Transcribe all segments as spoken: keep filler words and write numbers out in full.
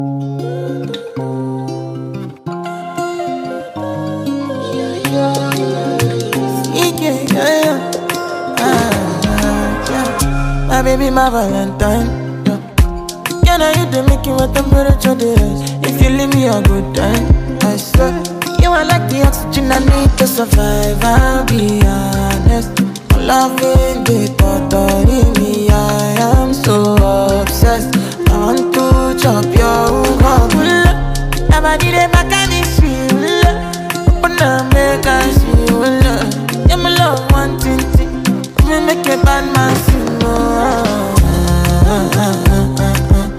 Yeah, yeah, yeah. Ah, yeah. My baby, my Valentine. Yeah. Can I hit the making what temperature there is? If you leave me a good time, I swear. You are like the oxygen I need to survive. I'll be honest. My loving the thought of me. I am so obsessed. I want to chop your heart. Never did it back and it's real. Open up, make us feel. Yeah, my love one thing, thing. Me make a bad man sing. Oh, ah, ah, ah, ah.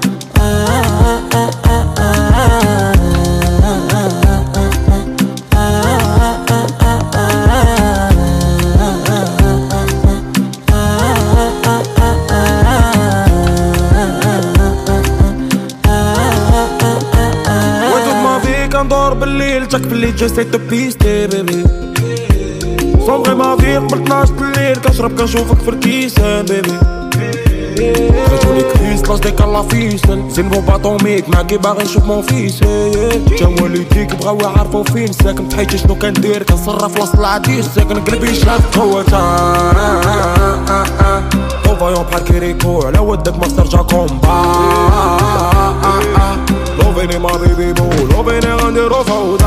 ندور بالليل جاك باللي جيسي تبيستي بيبي صومغي ما في قبل اثناش الليل كنشرب كنشوفك في الكيسان بيبي خرجوني كريس لاش ديك الله فيسن زين بو باطوميك معاكي باغي نشوف مون فيس تا والديك بغاو يعرفو فين ساكن تحيتي شنو كندير كنصرف وسط العديس ساكن قلبي شاف قوة طوفايون بحال كيريكو على ودك ما ترجع كومبا Loving in my baby boo, loving it on the road.